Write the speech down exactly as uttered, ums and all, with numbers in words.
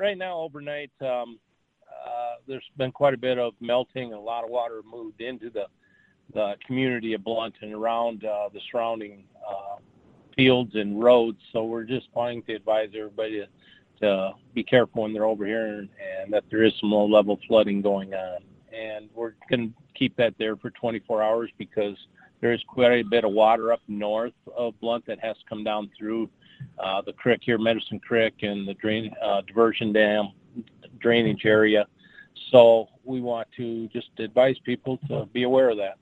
right now, overnight, um, uh, there's been quite a bit of melting. A lot of water moved into the, the community of Blunt and around uh, the surrounding uh, fields and roads. So we're just wanting to advise everybody to, to be careful when they're over here, and, and that there is some low-level flooding going on. And we're going to keep that there for twenty-four hours because there is quite a bit of water up north of Blunt that has to come down through uh, the creek here, Medicine Creek, and the drain uh, diversion dam drainage area. So we want to just advise people to be aware of that.